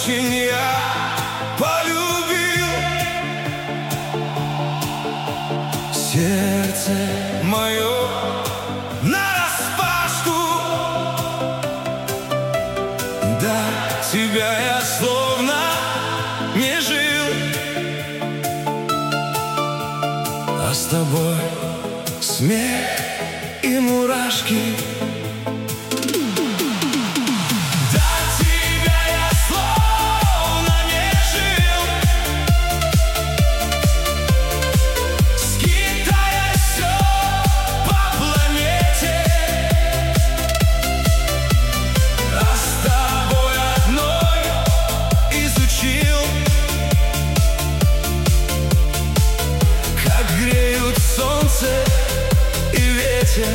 очень я полюбил. Сердце мое нараспашку, до тебя я словно не жил. А с тобой смех и мурашки. Солнце и ветер.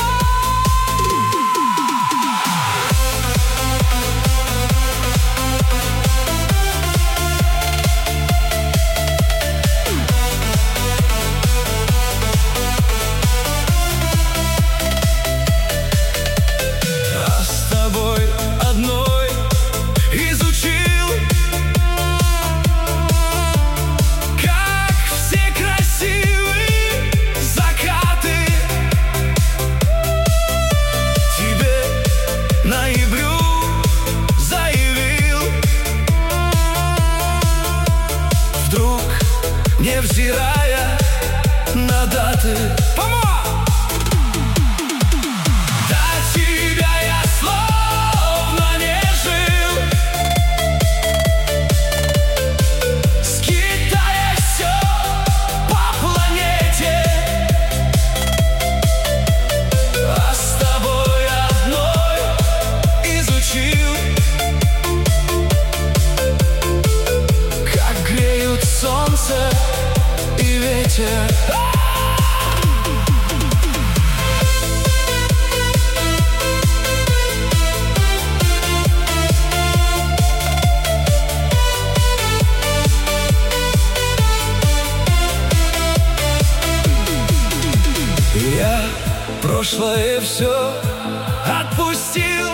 А с тобой одной изучил, как все красивые закаты. Тебе ноябрю заявил, вдруг, невзирая на даты. До тебя я словно не жил, скитаясь все по планете. А с тобой одной изучил, как греют солнце и ветер. Я прошлое все отпустил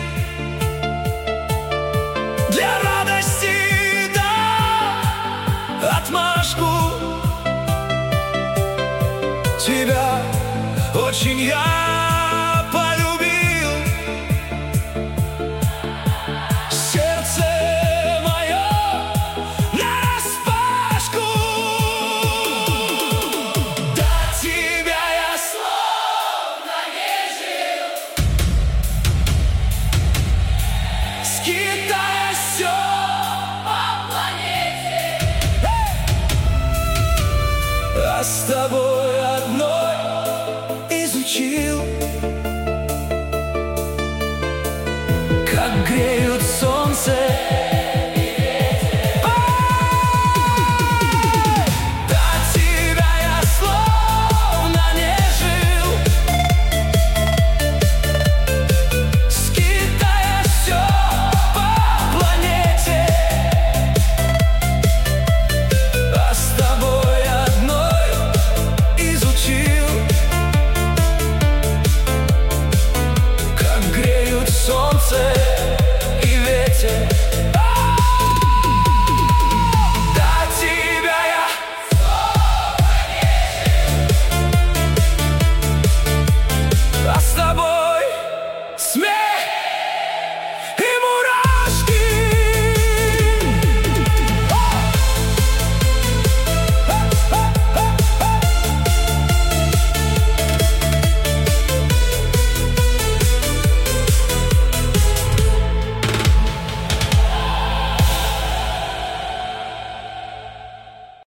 для радости, да, отмашку. Тебя очень я полюбил. Сердце мое нараспашку, до тебя я словно не жил, скитаясь все по планете. А с тобой одной изучил,